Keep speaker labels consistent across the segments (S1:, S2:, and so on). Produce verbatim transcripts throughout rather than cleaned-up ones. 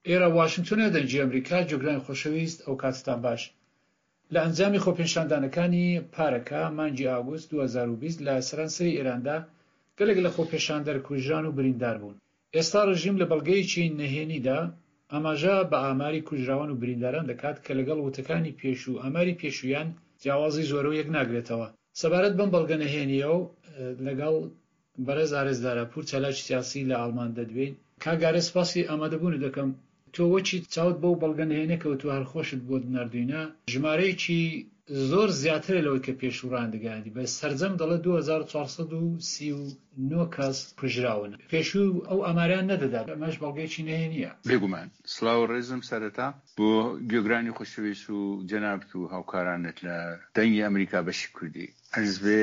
S1: ئێرە واشنگتۆنە دەنگی ئەمریکا جۆگرانی خۆشەویست ئەو کاتتان باش. لە ئەنجامی خۆپێشاندانەکانی پارەکە مانگی ئاگوست دوو هەزار و بیست لە سەرانسەری ئێراندا گەلێک لە خۆپێشاندەر کوژران و بریندار بوون. ئێستا ڕژیم لە بەڵگەیەکی نهێنیدا ئاماژە بە ئاماری کوژراوان و برینداران دەکات کە لەگەڵ وتەکانی پێشوو ئاماری پێشوویان جیاوازی زۆرە و یەک ناگرێتەوە. سەبارەت بەم بەڵگە نهێنیە و لەگەڵ بەرەز ئارێزدارە پور چالاک سیاسی لە ئاڵمان دەدوێن. کاگارێ سپاسی ئامادەبوون دەکەم. تۆ وەچی چاوت بەو بەڵگە نهێنە کەوتو هەر خۆشت بۆ نردوینە ژمارەیەکی زۆر زیاترە لەوەی کە پێشوو ڕاندەگاندی بە سەرجەم دەڵێ دوو هەزار و چوارسەد و سی و نۆ کەس کوژراون. پێشوو ئەو ئاماریان نەدەدا. ئەمەش بەڵگەیەکی نهێنیە.
S2: بێگومان سڵاو و ڕێزم سەرەتا بۆ گوێگرانی خۆشەویست و جەنابەت و هاوکارانت لە دەنگی ئەمریکا بەشی کوردی. ئەرز بێ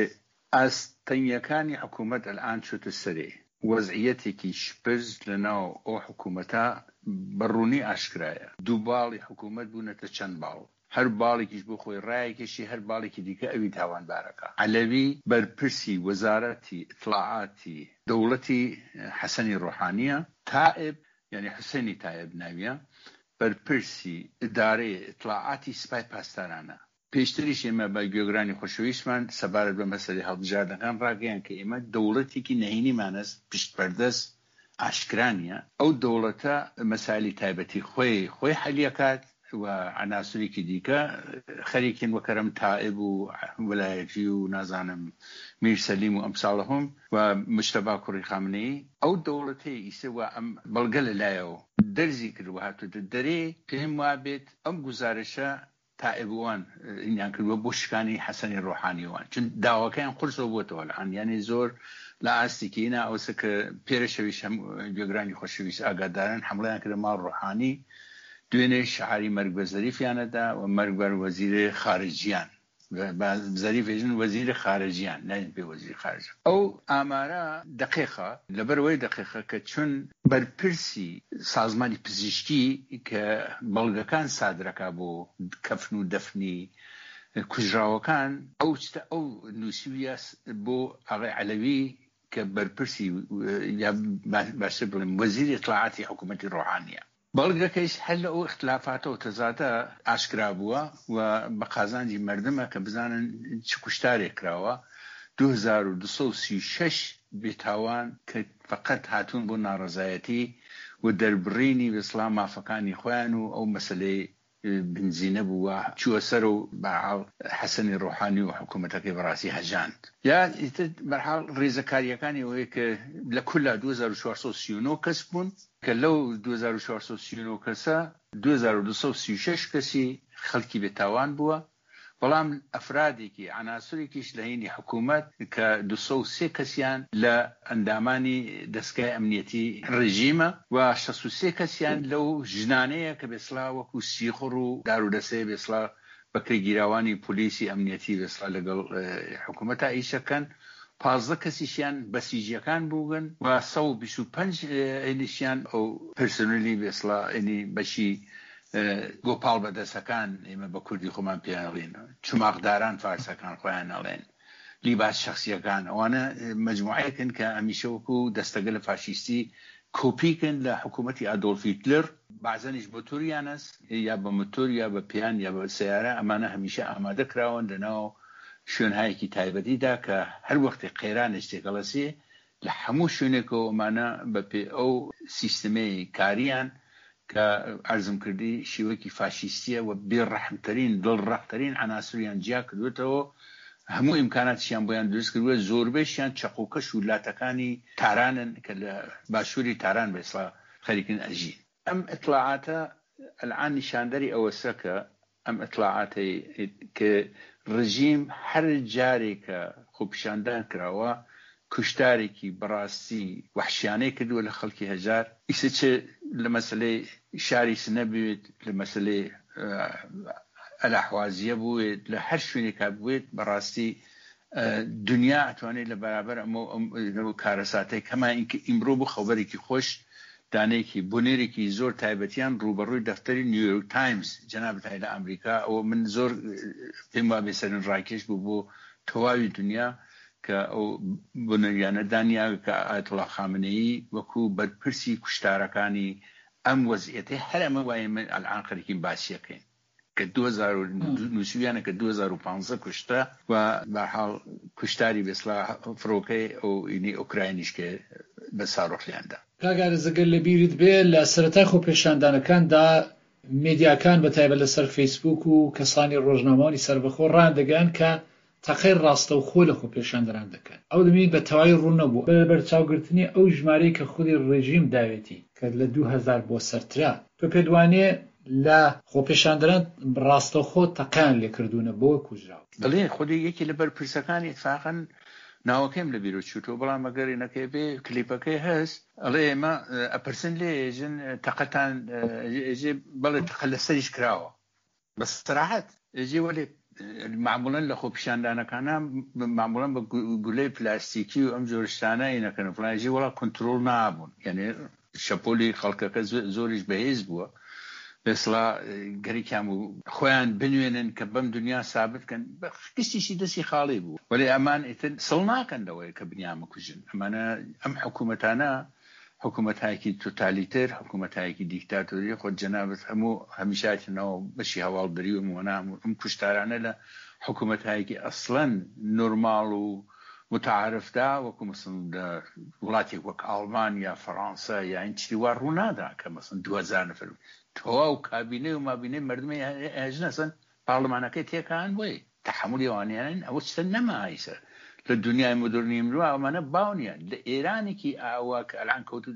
S2: ئاستەنیەکانی حکوومەت ئەلئان چۆتە سەرێ. وەزعیەتێکی شپرز لەناو ئەو حکوومەتە بەڕوونی ئاشکرایە. دوو باڵی حکوومەت بوونەتە چەند باڵ. هەر باڵێکیش بۆ خۆی ڕایەکێشی هەر باڵێکی دیکە ئەوی تاوانبارەکە. عەلەوی بەرپرسی وەزارەتی ئیطلاعاتی دەوڵەتی حەسەنی ڕۆحانیە. تائب یعنی حوسێنی تایب ناویە بەرپرسی ئیدارەی ئیطلاعاتی سپای پاسدارانە. پێشتریش ئێمە بە گوێگرانی خۆشەویستمان سەبارەت بە مەسەلەی هەڵبژاردنەکان ڕاگەیان کە ئێمە دەوڵەتێکی نەهێنیمانە پشتپەردەست ئاشکرانیە. ئەو دەوڵەتە مەسائلی تایبەتی خۆی خۆی حەلیەکات و عناصرێکی دیکە خەریکین وەکەرەم تائب و وەلایەتی و نازانم میر سەلیم و ئەمساڵەهم و مجتەبا کوڕی خامنەیی. ئەو دەوڵەتەی ئیسە و ئەم بەڵگە لەلایەوە دەرزی کردووە هاتووەتە دەرێ پێم وابێت ئەم گوزارشە تائبوان ئینیان کردووە بۆ شکانی حەسەنی ڕۆحانیوان چون داواکەیان قورسەوە بۆتەوە لەعان یعنی زۆر لە ئاستێکینا ئەوسە کە پێرەشەویش هەم گوێگرانی خۆشەویست ئاگادارن حمڵەیان کردە ماڵ ڕۆحانی دوێنێ شعاری مەرگ بە زەریفیانەدا و مەرگ بەر وەزیرە خارجیان زەریف ێژن وەزیرە خارجیان ناین پێ وەزیری خارج. ئەو ئامارە دقیقە لەبەرەوەی دقیقە کە چون بەرپرسی سازمانی پزیشکی کە بەڵگەکان سادرەکە بۆ کەفن و دەفنی کوژراوەکان ئەو ئەو نووسیویە بۆ ئاغای عەلەوی کە بەرپرسی یا باشتر بڵێم وەزیری ئیطلاعاتی حکوومەتی ڕۆحانیە. بەڵگەکەیش هەر لە ئەو اختلافاتەوە تەزاتە ئاشکرا بووە و بە قازانجی مردمە کە بزانن چ کوشتارێک کراوە. دوو هەزار و دووسەد و سی و شەش بێتاوان کە فقط هاتوون بۆ ناڕەزایەتی و دەربڕینی بەسڵام مافەکانی خۆیان و ئەو مەسلەی بنزینە بووە چووە سەر و بەحاڵ حەسەنی ڕۆحانی و حکوومەتەکەی بەڕاستی هەژاند. یا بەحاڵ ڕێزەکاریەکانی ئەوەیە کە لە کولا دوو هەزار و چوارسەد و سی و نۆ کەس بوون کە لەو دوو هەزار و چوارسەد و سی و نۆ کەسە دوو هەزار و دووسەد و سی و شەش کەسی خەڵکی بێتاوان بووە. بەڵام ئەفرادێکی عناصرێکیش لە هینی حکوومەت کە دووسەد و سێ کەسیان لە ئەندامانی دەستگای ئەمنیەتی ڕژیمە و شەست و سێ کەسیان لەو ژنانەیە کە بێسڵا وەکو سیخڕ و دارودەسێ بێسڵا بەکرێگیراوانی پۆلیسی ئەمنیەتی بێسڵا لەگەڵ حکوومەتە ئیشەکەن. پازدە کەسیشیان بەسیجیەکان بوون و سەد و بیست و پێنج ئینیشیان ئەو پرسنلی بێسڵا ئینی بەشی گۆپاڵ بەدەستەکان ئێمە بە کوردی خۆمان پێڵین چماقداران فارسەکان خۆیان ئەڵێن لیباس شخصیەکان ئەوانە مجموعەیەکن کە ئەمیشە وەکو دەستەگە لە فاشیستی کۆپیکن لە حکوومەتی ئادۆلف هیتلر بازەنیش بۆ تۆریانەس یا بە مۆتۆر یا بە پیان یا بە سیارە ئەمانە هەمیشە ئامادە کراون لەناو شوێنهایەکی تایبەتیدا کە هەر وەختی قەیرانش تێکەڵەسێ لە هەموو شوێنێکەوە ئەمانە بە پێ ئەو سیستەمەی کاریان کە ئەرزم کردی شێوەیەکی فاشیستیە و بێڕەحمترین دڵڕەخترین عناصریان جیا کردوێتەوە. هەموو ئیمکاناتیان بۆیان دروست کردووە. زۆربەیشیان چەقوکەش و لاتەکانی تارانن کە لە باشووری تاران بێسڵا خەریکن ئەژین. ئەم ئیطلاعاتە ئەلعان نیشاندەری ئەوەسە کە ئەم ئیطلاعاتی کە ڕژیم هەر جارێکە خۆپیشاندان کراوە کوشتارێکی بەڕاستی وحشیانەی کردووە لە خەڵکی هەژار. ئیسە چ لە مەسلەی شاری سنە بوێت لە مەسلەی ئەلاحوازیە بوێت لە هەر شوێنێکا بوێت بەڕاستی دنیا ئەتوانێت لە بەرابەر ئەمە کارەساتەی کەما ئیمڕۆ بوو خەوبەرێکی خۆش دانەیەکی بۆنێرێکی زۆر تایبەتیان ڕوبەڕووی دەفتەری نیویۆرک تایمز جەنابەتای لە ئەمریکا ئەوە من زۆر پێم وابێ سەرن ڕاکێش بوو بۆ تەواوی دنیا کە ئەو بنەریانە دانیا کە ئایەتوڵا خامنەیی وەکو بەرپرسی کوشتارەکانی ئەم وەزعەتەی هەر ئەمە وایە من ئەلعان خەریکین باسیەکەین کە دوو هەزار و نووسیانە کە دوو هەزار و پانزە کوشتە و بەحاڵ کوشتاری بێسڵا فڕۆکەی ئەو ئینی ئۆکراینیش کە بە ساڕۆخیاندا.
S1: کاگارە زەگەر لە بیرت بێ لە سەرەتای خۆپێشاندانەکاندا مێدیاکان بەتایبەت لەسەر فەیسبوک و کەسانی ڕۆژنامەوانی سەربەخۆ ڕاندەگەن کە تەقەی ڕاستەوخۆ لە خۆپێشاندەران دەکەن. ئەو دەمێت بە تەواوی ڕوون نەبوو بەرەبەر چاوگرتنی ئەو ژمارەی کە خودی ڕێژیم داوێتی کە لە دوو هەزار بۆ سەرترا. تۆ پێت وانێ لە خۆپێشاندەران ڕاستەوخۆ تەقەیان لێکردوونە بۆ کوژراوە؟
S2: بەڵێ خودی یەکی لە بەرپرسەکانی اتفاقاً ناوەکەم لە بیرۆ چوتەوە بەڵام ئەگەری نەکەی بێ کلیپەکەی هەست ئەڵێ ئێمە ئەپرسن لێ ژن تەقەتان ئێژێ بەڵێ تەقە لەسەریش کراوە بە سەراحەت ئێژێ وەلێ معمولاً لە خۆپیشاندانەکانە معمولاً بە گولەی پلاستیکی و ئەم جۆرشتانایی نەکەن فڵان ئێژێ وەڵا کۆنترۆڵ نابوون یعنی شەپۆلی خەڵکەکە زۆریش بەهێز بووە بێسڵا گەریکیان و خۆیان بنوێنن کە بەم دنیا سابتکەن بە کشتیشی دەستی خاڵی بوو وەلی ئەمان ئیتر سڵ ناکەندەوەی کە بنیامە کوژن ئەمانە ئەم حکوومەتانە حکوومەتایەکی توتالیتر حکوومەتایەکی دیکتاتۆری خۆ جەنابەت هەموو هەمیشاتنەوە بەشی هەواڵدەری و وەنام و ئەم کوشتارانە لە حکوومەتایەکی ئەسڵەن نۆرماڵ و متعارفدا وەکو مەسڵ وڵاتی وەک ئاڵمان یا فەڕەنسا یا ئینچی وا ڕوونادا کە مەسڵ دوو هەزار نەفەر تۆوا و کابینەی و مابینەی مردمی هێژنەسن پاڵمانەکەی تێکان بۆی تەحملی ئەوانیانن ئەوە چتە نەمایسە لە دنیای مدرنی مرۆ ئەمانە باونیان لە ئێرانێکی ئاوا کە ئەلان کەوتو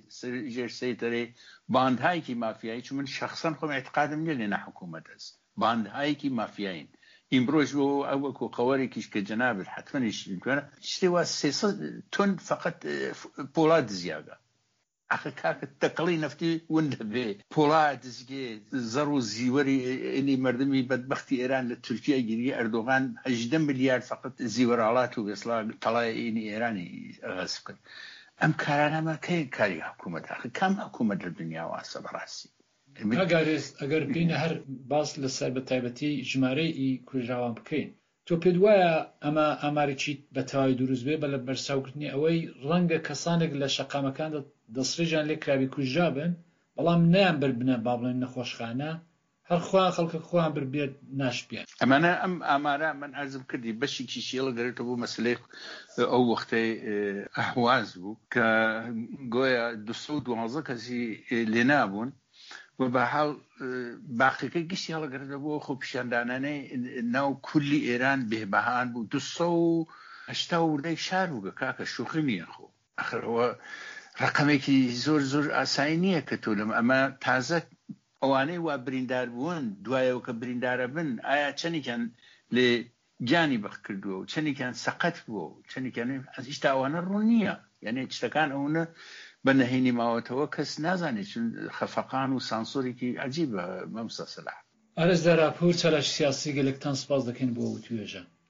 S2: ژێر سەیتەرێ باندهایەکی مافیایی چون من شخصەن خۆم اعتقادم نییە لێنە حکوومەت هەست باندهایەکی مافیایین ئیمڕۆژ بۆ ئەو وەکو قەوەرێکیش کە جەنابەت حتمەنیش بکوێنە شتێ وا سێسەد تۆن فەقەت پۆڵات دزیاگە ئەخە کاکە تەقڵی نەفتی ون دەبێ پۆڵات دزگێ زەڕ و زیوەری ئینی مردمی بەدبەختی ئێران لە تورکیا گیری ئەردۆغان هەژدە ملیارد فقط زیوەرەڵات و بێسڵا تەڵای ئینی ئێرانی ئەغەس بکەن ئەم کارانەمە کەی کاری حکوومەت ئەخە کام حکوومەت لە دنیا واسە بەڕاستی
S1: ئەگەرێست ئەگەر بینە هەر باس لەسەر بە تایبەتی ژمارەی کوژراوان بکەین تۆ پێت وایە ئەمە ئامارێکی بە تەواوی دروست بێ بە لە بەرساوکردنی ئەوەی ڕەنگە کەسانێک لە شەقامەکان دەسڕێژیان لێ کراوی کوژرا بن بەڵام نیان بەر بنە با بڵێن نەخۆشخانە هەر خوا خەڵکە خۆیان بربێت ناشپیان
S2: ئەمانە ئەم ئامارە من عەرزم کردی بەشێکی شێڵە گەرێتەوە بۆ مەسلەی ئەو وەختەی ئەهواز بوو کە گۆیە دووسە و دوازدە کەسی لێنابوون و بەحاڵ باقیەکەی گشتی هەڵەگەڕێتەوە بۆ خۆپیشاندانانەی ناو کولی ئێران بێبەهان بوو دووسە و هەشتا وردەی شار بووگە کاکە شوخی نییە خۆ ئەخرەوە ڕقمێکی زۆر زۆر ئاسایی نییە کە تۆ لەم ئەمە تازە ئەوانەی وا بریندار بوون دوایەوە کە بریندارە بن ئایا چەندێکیان لێ گیانی بەخ کردووە و چەندێکیان سەقەت بووە و چەندێکیان هیچ ئەوانە ڕوون نییە یعنی شتەکان ئەوە بە نەهێنی ماوەتەوە کەس نازانێت چون خەفەقان و سانسۆرێکی عەجیبە مەمسە سەلاح.
S1: ئارەز داراپور چالش سیاسی گەلێکتان سپاس دەکەین بۆ توێژە.